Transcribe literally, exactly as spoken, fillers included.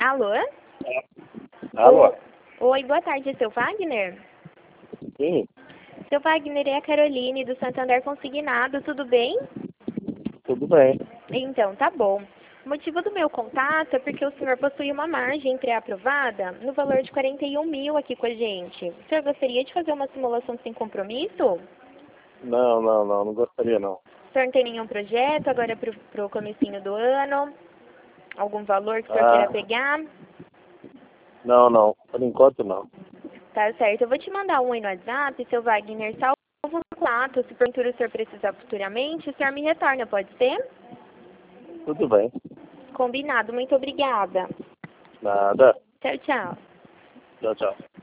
Alô? Alô? Oi, boa tarde, é seu Wagner? Sim, Seu Wagner, é a Caroline do Santander Consignado, tudo bem? tudo bem. Então, tá bom. O motivo do meu contato é porque o senhor possui uma margem pré-aprovada no valor de quarenta e um mil aqui com a gente. O senhor gostaria de fazer uma simulação sem compromisso? Não, não, não, não gostaria não. O senhor não tem nenhum projeto agora para o comecinho do ano? Algum valor que o senhor queira Ah, pegar? não, não, por enquanto não. Tá certo. Eu vou te mandar um aí no WhatsApp, seu Wagner, salva o contato. Se porventura o senhor precisar futuramente, o senhor me retorna, pode ser? Tudo bem. Combinado. Muito obrigada. Nada. Tchau, tchau. Tchau, tchau.